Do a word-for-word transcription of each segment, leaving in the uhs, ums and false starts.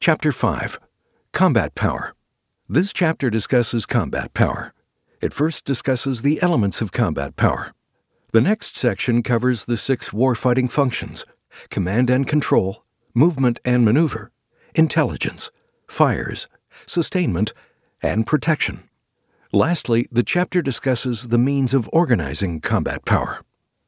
Chapter five. Combat Power. This chapter discusses combat power. It first discusses the elements of combat power. The next section covers the six warfighting functions: command and control, movement and maneuver, intelligence, fires, sustainment, and protection. Lastly, the chapter discusses the means of organizing combat power.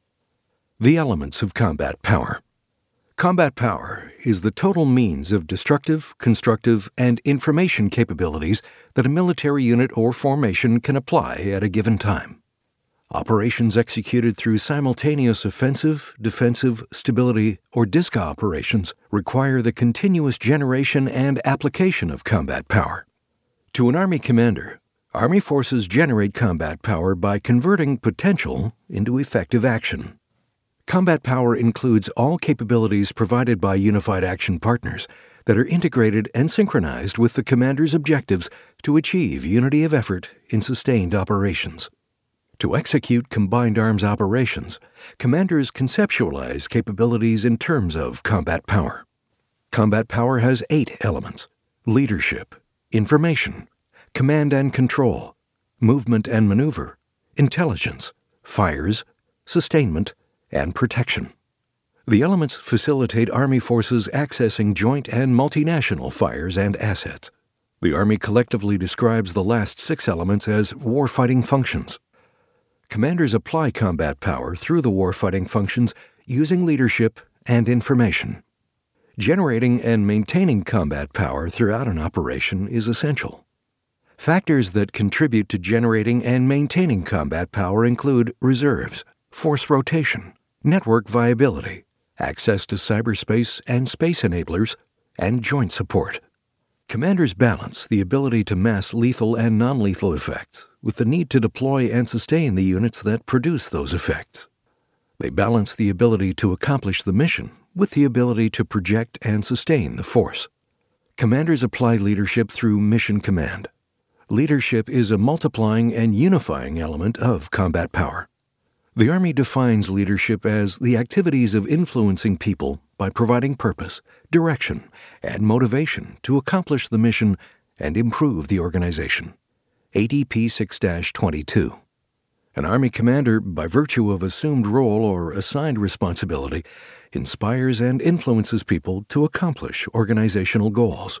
The elements of combat power. Combat power is the total means of destructive, constructive, and information capabilities that a military unit or formation can apply at a given time. Operations executed through simultaneous offensive, defensive, stability, or D I S C operations require the continuous generation and application of combat power. To an Army commander, Army forces generate combat power by converting potential into effective action. Combat power includes all capabilities provided by unified action partners that are integrated and synchronized with the commander's objectives to achieve unity of effort in sustained operations. To execute combined arms operations, commanders conceptualize capabilities in terms of combat power. Combat power has eight elements: leadership, information, command and control, movement and maneuver, intelligence, fires, sustainment, and protection. The elements facilitate Army forces accessing joint and multinational fires and assets. The Army collectively describes the last six elements as warfighting functions. Commanders apply combat power through the warfighting functions using leadership and information. Generating and maintaining combat power throughout an operation is essential. Factors that contribute to generating and maintaining combat power include reserves, force rotation, network viability, access to cyberspace and space enablers, and joint support. Commanders balance the ability to mass lethal and non-lethal effects with the need to deploy and sustain the units that produce those effects. They balance the ability to accomplish the mission with the ability to project and sustain the force. Commanders apply leadership through mission command. Leadership is a multiplying and unifying element of combat power. The Army defines leadership as the activities of influencing people by providing purpose, direction, and motivation to accomplish the mission and improve the organization. A D P six dash twenty-two. An Army commander, by virtue of assumed role or assigned responsibility, inspires and influences people to accomplish organizational goals.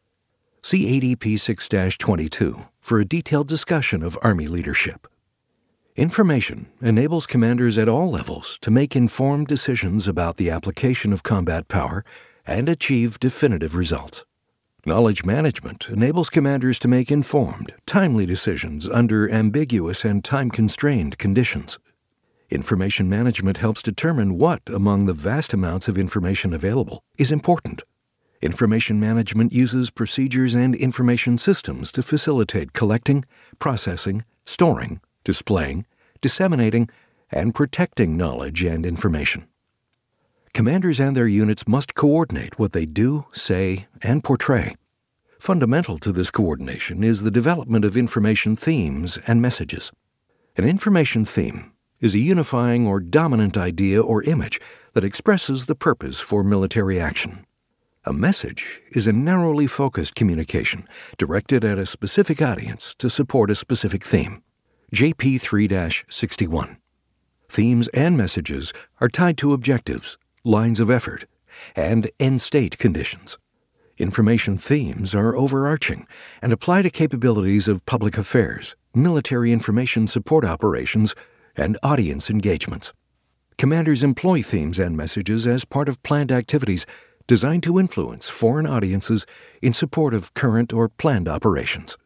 See A D P six dash twenty-two for a detailed discussion of Army leadership. Information enables commanders at all levels to make informed decisions about the application of combat power and achieve definitive results. Knowledge management enables commanders to make informed, timely decisions under ambiguous and time-constrained conditions. Information management helps determine what, among the vast amounts of information available, is important. Information management uses procedures and information systems to facilitate collecting, processing, storing, displaying, disseminating, and protecting knowledge and information. Commanders and their units must coordinate what they do, say, and portray. Fundamental to this coordination is the development of information themes and messages. An information theme is a unifying or dominant idea or image that expresses the purpose for military action. A message is a narrowly focused communication directed at a specific audience to support a specific theme. J P three dash sixty-one. Themes and messages are tied to objectives, lines of effort, and end-state conditions. Information themes are overarching and apply to capabilities of public affairs, military information support operations, and audience engagements. Commanders employ themes and messages as part of planned activities designed to influence foreign audiences in support of current or planned operations.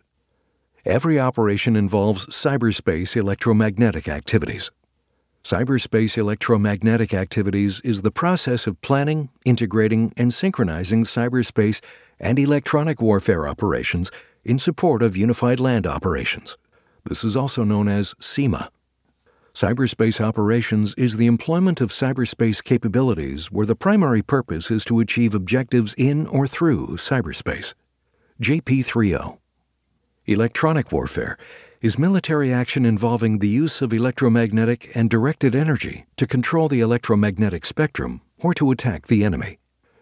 Every operation involves cyberspace electromagnetic activities. Cyberspace electromagnetic activities is the process of planning, integrating, and synchronizing cyberspace and electronic warfare operations in support of unified land operations. This is also known as C E M A. Cyberspace operations is the employment of cyberspace capabilities where the primary purpose is to achieve objectives in or through cyberspace. J P thirty. Electronic warfare is military action involving the use of electromagnetic and directed energy to control the electromagnetic spectrum or to attack the enemy.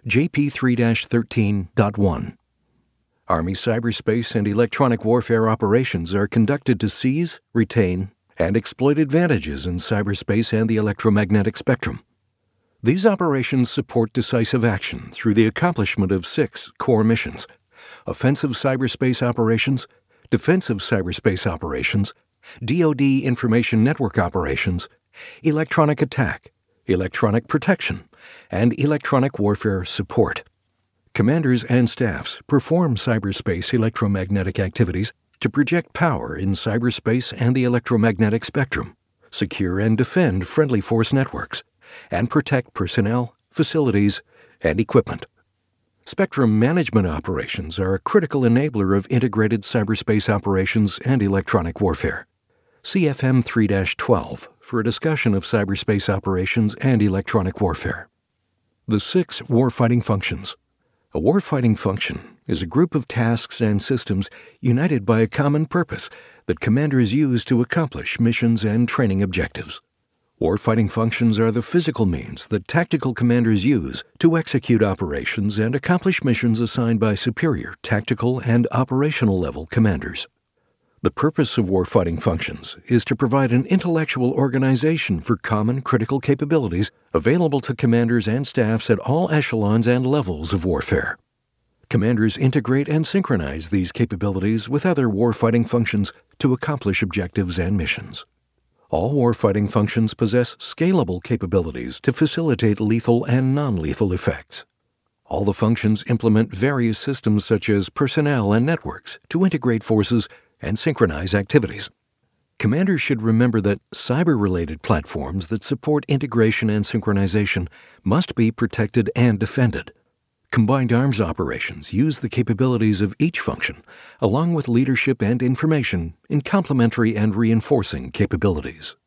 J P three thirteen point one. Army cyberspace and electronic warfare operations are conducted to seize, retain, and exploit advantages in cyberspace and the electromagnetic spectrum. These operations support decisive action through the accomplishment of six core missions: offensive cyberspace operations, defensive cyberspace operations, D O D information network operations, electronic attack, electronic protection, and electronic warfare support. Commanders and staffs perform cyberspace electromagnetic activities to project power in cyberspace and the electromagnetic spectrum, secure and defend friendly force networks, and protect personnel, facilities, and equipment. Spectrum management operations are a critical enabler of integrated cyberspace operations and electronic warfare. See F M three twelve for a discussion of cyberspace operations and electronic warfare. The six warfighting functions. A warfighting function is a group of tasks and systems united by a common purpose that commanders use to accomplish missions and training objectives. Warfighting functions are the physical means that tactical commanders use to execute operations and accomplish missions assigned by superior tactical and operational level commanders. The purpose of warfighting functions is to provide an intellectual organization for common critical capabilities available to commanders and staffs at all echelons and levels of warfare. Commanders integrate and synchronize these capabilities with other warfighting functions to accomplish objectives and missions. All warfighting functions possess scalable capabilities to facilitate lethal and non-lethal effects. All the functions implement various systems such as personnel and networks to integrate forces and synchronize activities. Commanders should remember that cyber-related platforms that support integration and synchronization must be protected and defended. Combined arms operations use the capabilities of each function, along with leadership and information, in complementary and reinforcing capabilities.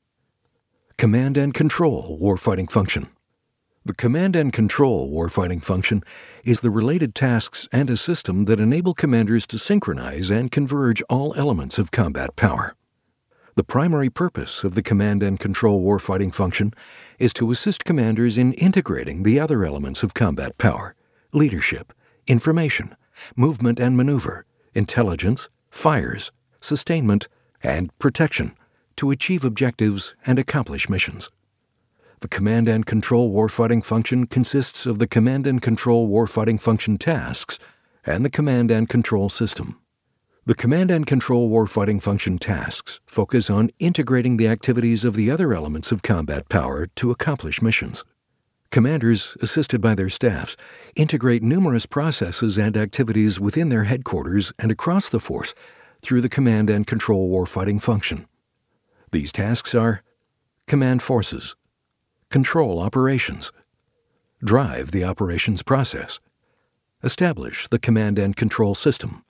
Command and Control Warfighting Function. The Command and Control Warfighting Function is the related tasks and a system that enable commanders to synchronize and converge all elements of combat power. The primary purpose of the Command and Control Warfighting Function is to assist commanders in integrating the other elements of combat power: leadership, information, movement and maneuver, intelligence, fires, sustainment, and protection to achieve objectives and accomplish missions. The Command and Control Warfighting Function consists of the Command and Control Warfighting Function tasks and the Command and Control System. The Command and Control Warfighting Function tasks focus on integrating the activities of the other elements of combat power to accomplish missions. Commanders, assisted by their staffs, integrate numerous processes and activities within their headquarters and across the force through the Command and Control Warfighting Function. These tasks are: command forces, control operations, drive the operations process, establish the command and control system.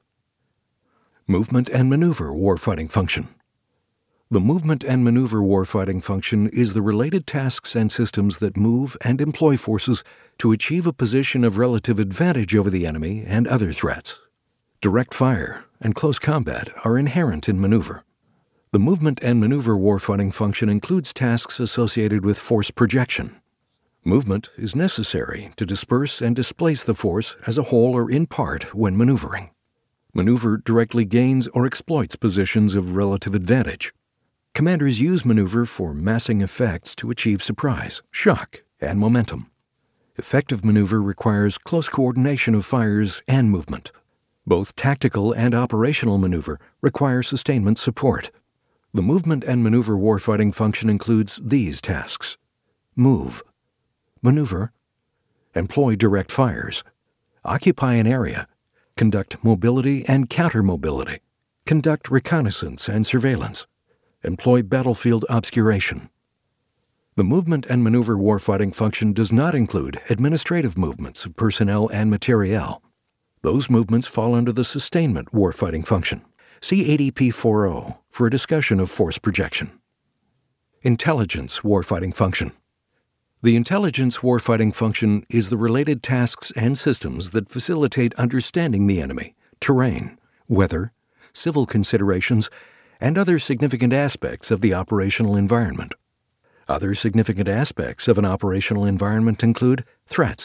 Movement and Maneuver Warfighting Function. The Movement and Maneuver Warfighting Function is the related tasks and systems that move and employ forces to achieve a position of relative advantage over the enemy and other threats. Direct fire and close combat are inherent in maneuver. The Movement and Maneuver Warfighting Function includes tasks associated with force projection. Movement is necessary to disperse and displace the force as a whole or in part when maneuvering. Maneuver directly gains or exploits positions of relative advantage. Commanders use maneuver for massing effects to achieve surprise, shock, and momentum. Effective maneuver requires close coordination of fires and movement. Both tactical and operational maneuver require sustainment support. The Movement and Maneuver Warfighting Function includes these tasks: move, maneuver, employ direct fires, occupy an area, conduct mobility and counter-mobility, conduct reconnaissance and surveillance, employ battlefield obscuration. The Movement and Maneuver Warfighting Function does not include administrative movements of personnel and materiel. Those movements fall under the Sustainment Warfighting Function. See A D P forty for a discussion of force projection. Intelligence Warfighting Function. The Intelligence Warfighting Function is the related tasks and systems that facilitate understanding the enemy, terrain, weather, civil considerations, and other significant aspects of the operational environment. Other significant aspects of an operational environment include threats,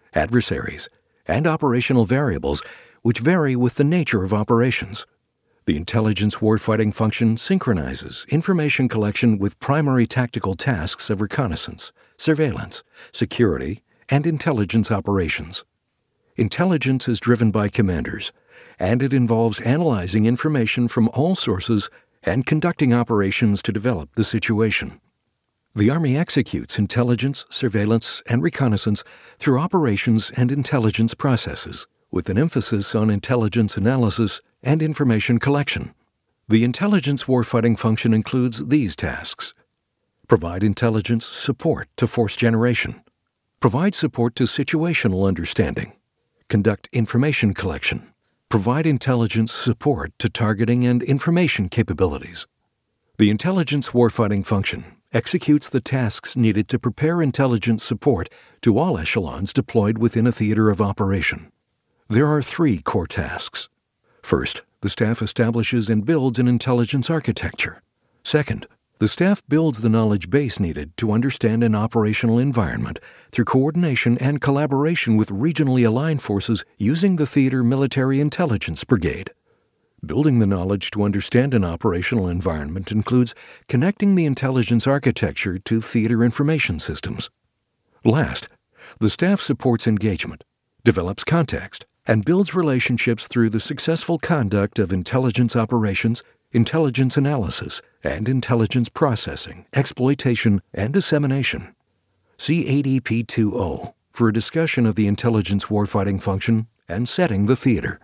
adversaries, and operational variables which vary with the nature of operations. The intelligence warfighting function synchronizes information collection with primary tactical tasks of reconnaissance, surveillance, security, and intelligence operations. Intelligence is driven by commanders, and it involves analyzing information from all sources and conducting operations to develop the situation. The Army executes intelligence, surveillance, and reconnaissance through operations and intelligence processes, with an emphasis on intelligence analysis and information collection. The intelligence warfighting function includes these tasks: provide intelligence support to force generation, provide support to situational understanding, conduct information collection, provide intelligence support to targeting and information capabilities. The intelligence warfighting function executes the tasks needed to prepare intelligence support to all echelons deployed within a theater of operation. There are three core tasks. First, the staff establishes and builds an intelligence architecture. Second, the staff builds the knowledge base needed to understand an operational environment through coordination and collaboration with regionally aligned forces using the Theater Military Intelligence Brigade. Building the knowledge to understand an operational environment includes connecting the intelligence architecture to theater information systems. Last, the staff supports engagement, develops context, and builds relationships through the successful conduct of intelligence operations, intelligence analysis, and intelligence processing, exploitation, and dissemination. See A D P two oh for a discussion of the intelligence warfighting function and setting the theater.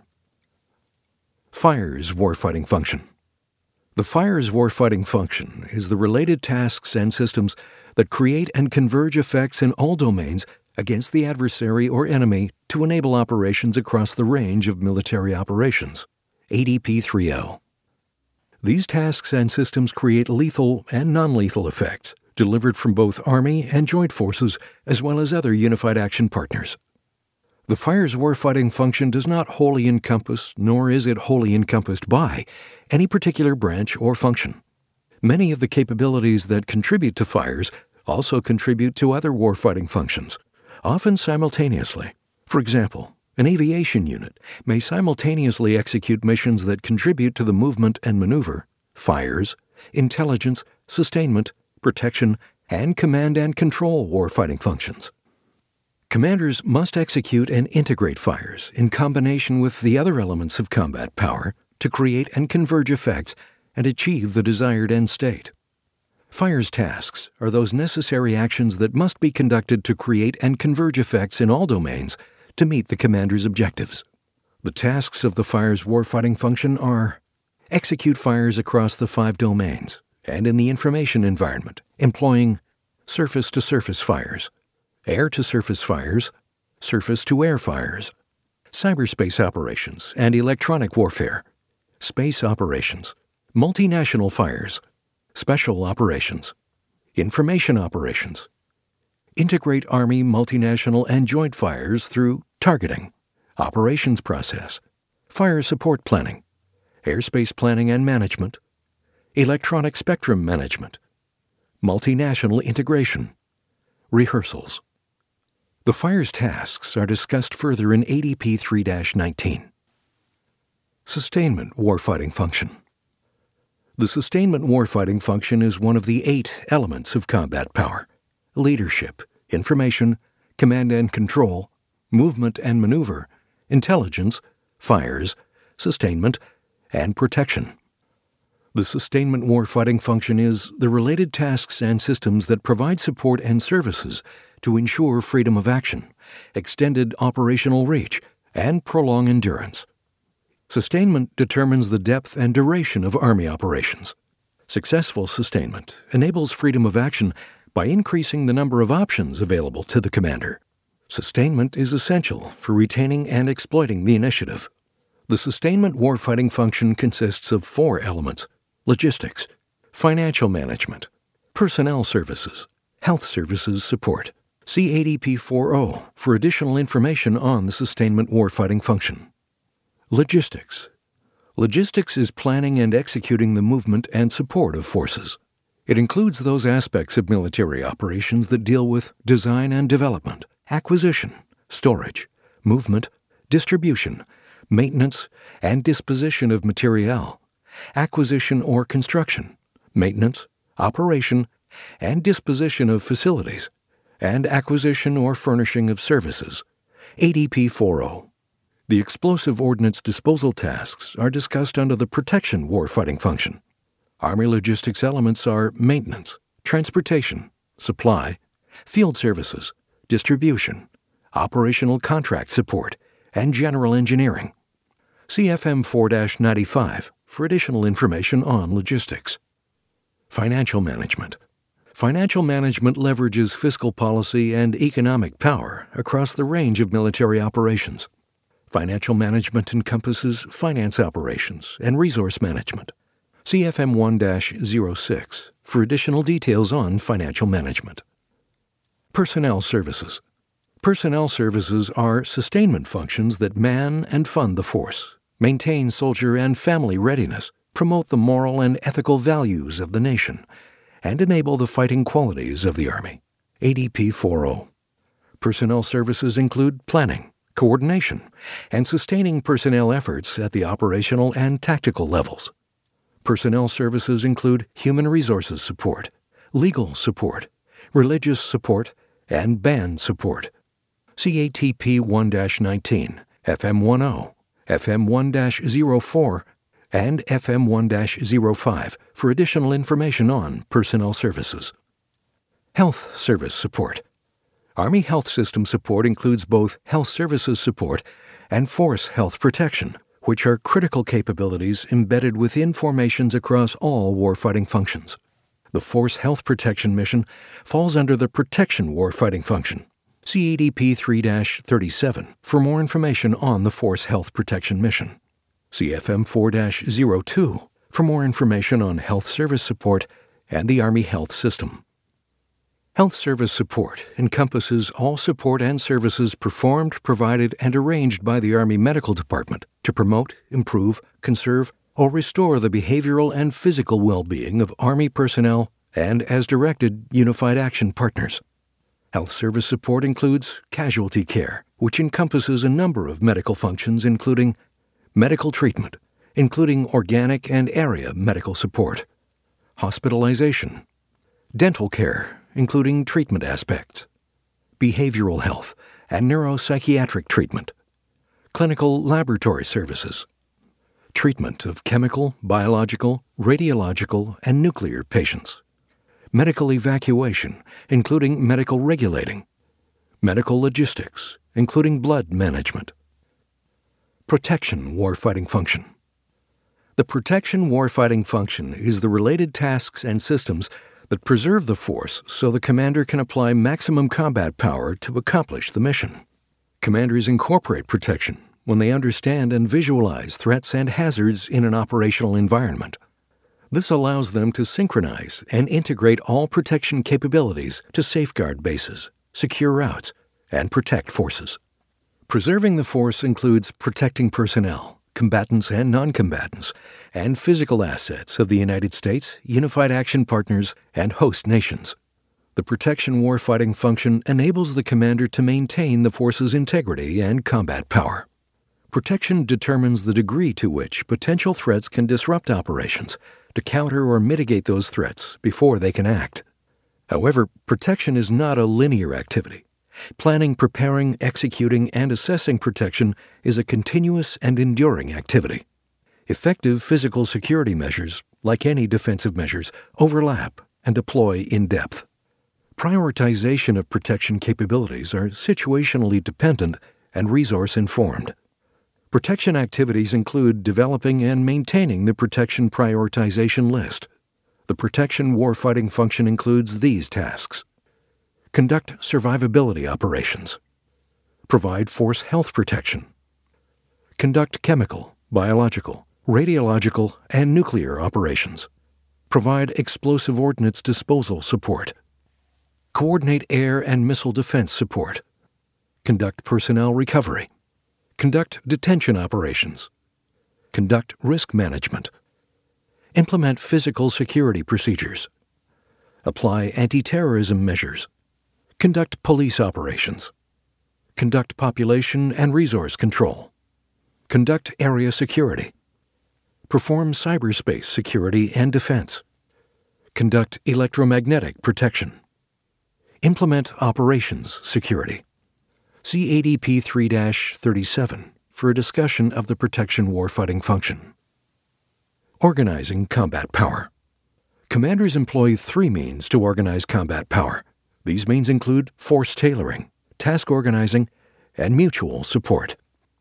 FIRES warfighting function. The FIRES warfighting function is the related tasks and systems that create and converge effects in all domains against the adversary or enemy to enable operations across the range of military operations. A D P three oh. These tasks and systems create lethal and non-lethal effects delivered from both Army and Joint Forces as well as other unified action partners. The FIRES warfighting function does not wholly encompass, nor is it wholly encompassed by, any particular branch or function. Many of the capabilities that contribute to FIRES also contribute to other warfighting functions, often simultaneously. For example, an aviation unit may simultaneously execute missions that contribute to the movement and maneuver, FIRES, intelligence, sustainment, protection, and command and control warfighting functions. Commanders must execute and integrate FIRES in combination with the other elements of combat power to create and converge effects and achieve the desired end state. FIRES tasks are those necessary actions that must be conducted to create and converge effects in all domains to meet the commander's objectives. The tasks of the FIRES warfighting function are: execute FIRES across the five domains and in the information environment, employing surface-to-surface FIRES, air-to-surface FIRES, surface-to-air FIRES, cyberspace operations and electronic warfare, space operations, multinational FIRES, special operations, information operations. Integrate Army, multinational, and joint FIRES through targeting, operations process, fire support planning, airspace planning and management, electronic spectrum management, multinational integration, rehearsals. The FIRES tasks are discussed further in A D P three dash nineteen. Sustainment warfighting function. The sustainment warfighting function is one of the eight elements of combat power: leadership, information, command and control, movement and maneuver, intelligence, FIRES, sustainment, and protection. The sustainment warfighting function is the related tasks and systems that provide support and services to ensure freedom of action, extended operational reach, and prolong endurance. Sustainment determines the depth and duration of Army operations. Successful sustainment enables freedom of action by increasing the number of options available to the commander. Sustainment is essential for retaining and exploiting the initiative. The sustainment warfighting function consists of four elements: logistics, financial management, personnel services, health services support. See A D P forty for additional information on the sustainment warfighting function. Logistics. Logistics is planning and executing the movement and support of forces. It includes those aspects of military operations that deal with design and development, acquisition, storage, movement, distribution, maintenance, and disposition of materiel, acquisition or construction, maintenance, operation, and disposition of facilities, and acquisition or furnishing of services, A D P forty. The explosive ordnance disposal tasks are discussed under the protection warfighting function. Army logistics elements are maintenance, transportation, supply, field services, distribution, operational contract support, and general engineering. See F M four ninety-five for additional information on logistics. Financial management. Financial management leverages fiscal policy and economic power across the range of military operations. Financial management encompasses finance operations and resource management. See F M one oh six for additional details on financial management. Personnel services. Personnel services are sustainment functions that man and fund the force, maintain soldier and family readiness, promote the moral and ethical values of the nation, and enable the fighting qualities of the Army. A D P forty. Personnel services include planning, coordination, and sustaining personnel efforts at the operational and tactical levels. Personnel services include human resources support, legal support, religious support, and band support. See A T P one nineteen, F M ten, F M one oh four, and F M one oh five for additional information on personnel services. Health service support. Army health system support includes both health services support and force health protection, which are critical capabilities embedded within formations across all warfighting functions. The Force Health Protection Mission falls under the Protection Warfighting Function. See A D P three thirty-seven for more information on the Force Health Protection Mission. See F M four oh two for more information on health service support and the Army health system. Health service support encompasses all support and services performed, provided, and arranged by the Army Medical Department to promote, improve, conserve, or restore the behavioral and physical well-being of Army personnel and, as directed, Unified Action Partners. Health service support includes casualty care, which encompasses a number of medical functions including medical treatment, including organic and area medical support, hospitalization, dental care, including treatment aspects, behavioral health and neuropsychiatric treatment, clinical laboratory services, treatment of chemical, biological, radiological, and nuclear patients, medical evacuation, including medical regulating, medical logistics, including blood management. Protection warfighting function. The protection warfighting function is the related tasks and systems that preserve the force so the commander can apply maximum combat power to accomplish the mission. Commanders incorporate protection when they understand and visualize threats and hazards in an operational environment. This allows them to synchronize and integrate all protection capabilities to safeguard bases, secure routes, and protect forces. Preserving the force includes protecting personnel, combatants and non-combatants, and physical assets of the United States, Unified Action Partners, and host nations. The protection warfighting function enables the commander to maintain the force's integrity and combat power. Protection determines the degree to which potential threats can disrupt operations, to counter or mitigate those threats before they can act. However, protection is not a linear activity. Planning, preparing, executing, and assessing protection is a continuous and enduring activity. Effective physical security measures, like any defensive measures, overlap and deploy in depth. Prioritization of protection capabilities are situationally dependent and resource-informed. Protection activities include developing and maintaining the protection prioritization list. The protection warfighting function includes these tasks: conduct survivability operations, provide force health protection, conduct chemical, biological, radiological, and nuclear operations, provide explosive ordnance disposal support, coordinate air and missile defense support, conduct personnel recovery, conduct detention operations, conduct risk management, implement physical security procedures, apply anti-terrorism measures, conduct police operations, Conduct population and resource control. Conduct area security. Perform cyberspace security and defense. Conduct electromagnetic protection. Implement operations security. See A D P three dash thirty-seven for a discussion of the protection warfighting function. Organizing combat power. Commanders employ three means to organize combat power. These means include force tailoring, task organizing, and mutual support.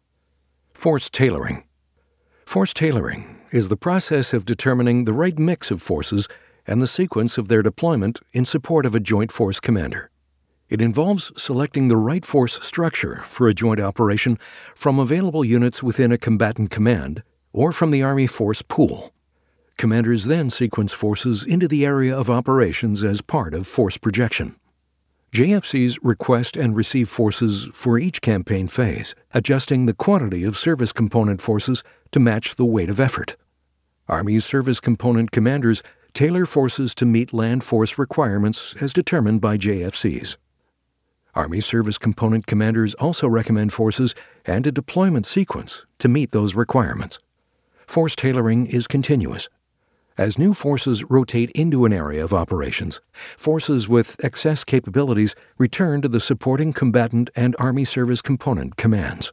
Force tailoring. Force tailoring is the process of determining the right mix of forces and the sequence of their deployment in support of a joint force commander. It involves selecting the right force structure for a joint operation from available units within a combatant command or from the Army force pool. Commanders then sequence forces into the area of operations as part of force projection. J F Cs request and receive forces for each campaign phase, adjusting the quantity of service component forces to match the weight of effort. Army service component commanders tailor forces to meet land force requirements as determined by J F Cs. Army service component commanders also recommend forces and a deployment sequence to meet those requirements. Force tailoring is continuous. As new forces rotate into an area of operations, forces with excess capabilities return to the supporting combatant and Army service component commands.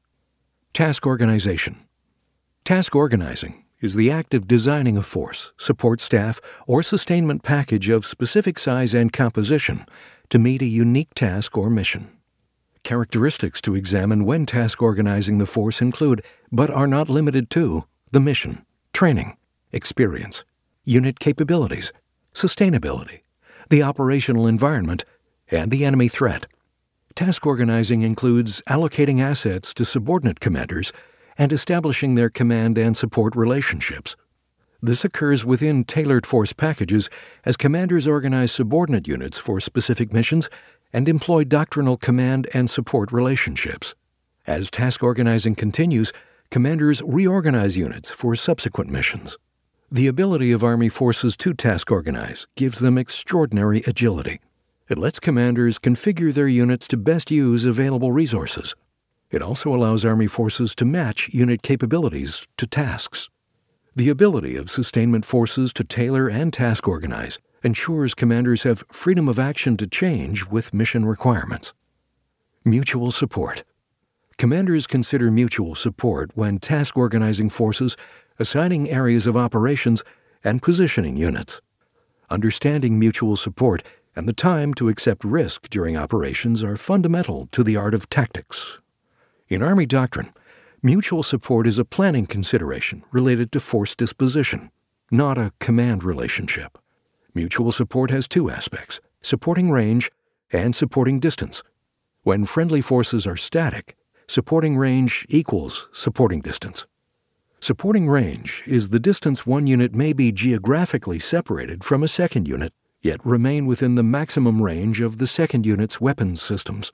Task organization. Task organizing is the act of designing a force, support staff, or sustainment package of specific size and composition to meet a unique task or mission. Characteristics to examine when task organizing the force include, but are not limited to, the mission, training, experience, unit capabilities, sustainability, the operational environment, and the enemy threat. Task organizing includes allocating assets to subordinate commanders and establishing their command and support relationships. This occurs within tailored force packages as commanders organize subordinate units for specific missions and employ doctrinal command and support relationships. As task organizing continues, commanders reorganize units for subsequent missions. The ability of Army forces to task organize gives them extraordinary agility. It lets commanders configure their units to best use available resources. It also allows Army forces to match unit capabilities to tasks. The ability of sustainment forces to tailor and task organize ensures commanders have freedom of action to change with mission requirements. Mutual support. Commanders consider mutual support when task organizing forces, assigning areas of operations, and positioning units. Understanding mutual support and the time to accept risk during operations are fundamental to the art of tactics. In Army doctrine, mutual support is a planning consideration related to force disposition, not a command relationship. Mutual support has two aspects, supporting range and supporting distance. When friendly forces are static, supporting range equals supporting distance. Supporting range is the distance one unit may be geographically separated from a second unit, yet remain within the maximum range of the second unit's weapons systems.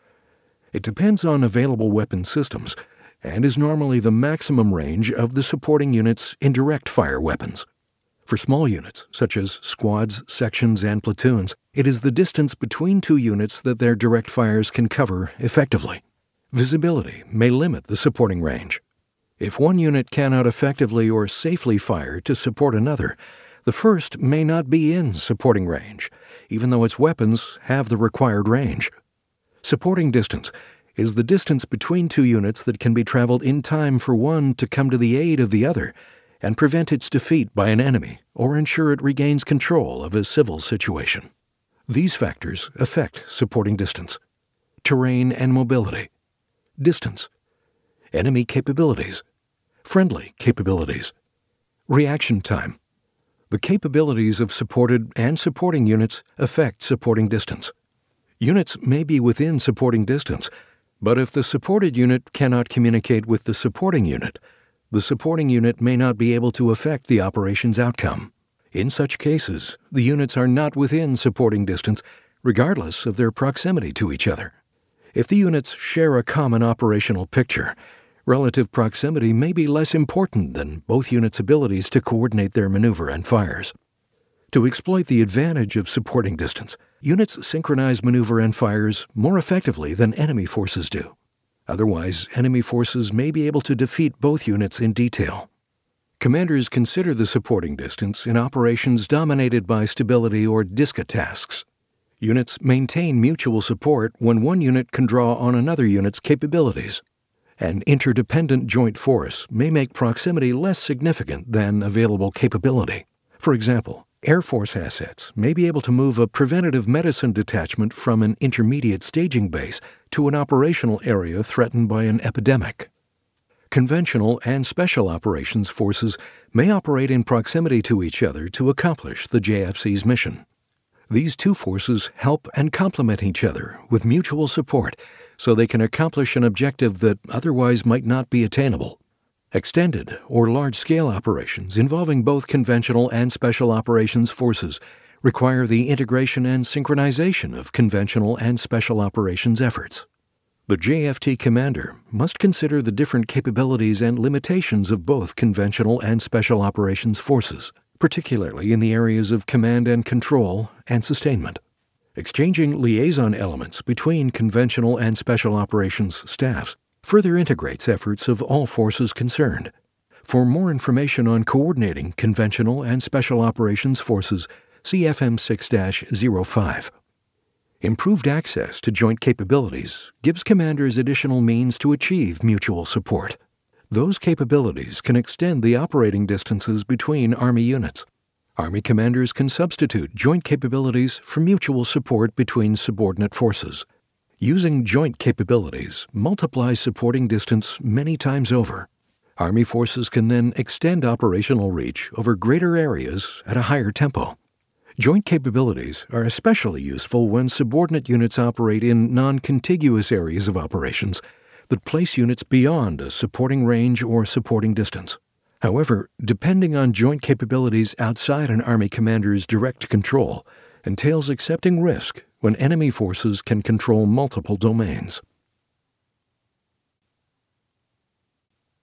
It depends on available weapon systems and is normally the maximum range of the supporting unit's indirect fire weapons. For small units, such as squads, sections, and platoons, it is the distance between two units that their direct fires can cover effectively. Visibility may limit the supporting range. If one unit cannot effectively or safely fire to support another, the first may not be in supporting range, even though its weapons have the required range. Supporting distance is the distance between two units that can be traveled in time for one to come to the aid of the other and prevent its defeat by an enemy or ensure it regains control of a civil situation. These factors affect supporting distance. Terrain and mobility. Distance. Enemy capabilities. Friendly capabilities. Reaction time. The capabilities of supported and supporting units affect supporting distance. Units may be within supporting distance, but if the supported unit cannot communicate with the supporting unit, the supporting unit may not be able to affect the operation's outcome. In such cases, the units are not within supporting distance, regardless of their proximity to each other. If the units share a common operational picture, relative proximity may be less important than both units' abilities to coordinate their maneuver and fires. To exploit the advantage of supporting distance, units synchronize maneuver and fires more effectively than enemy forces do. Otherwise, enemy forces may be able to defeat both units in detail. Commanders consider the supporting distance in operations dominated by stability or D S C A tasks. Units maintain mutual support when one unit can draw on another unit's capabilities. An interdependent joint force may make proximity less significant than available capability. For example, Air Force assets may be able to move a preventative medicine detachment from an intermediate staging base to an operational area threatened by an epidemic. Conventional and special operations forces may operate in proximity to each other to accomplish the J F C's mission. These two forces help and complement each other with mutual support so they can accomplish an objective that otherwise might not be attainable. Extended or large-scale operations involving both conventional and special operations forces require the integration and synchronization of conventional and special operations efforts. The J F T commander must consider the different capabilities and limitations of both conventional and special operations forces, particularly in the areas of command and control and sustainment. Exchanging liaison elements between conventional and special operations staffs further integrates efforts of all forces concerned. For more information on coordinating conventional and special operations forces, see F M six dash zero five. Improved access to joint capabilities gives commanders additional means to achieve mutual support. Those capabilities can extend the operating distances between Army units. Army commanders can substitute joint capabilities for mutual support between subordinate forces. Using joint capabilities multiplies supporting distance many times over. Army forces can then extend operational reach over greater areas at a higher tempo. Joint capabilities are especially useful when subordinate units operate in non-contiguous areas of operations that place units beyond a supporting range or supporting distance. However, depending on joint capabilities outside an Army commander's direct control entails accepting risk when enemy forces can control multiple domains.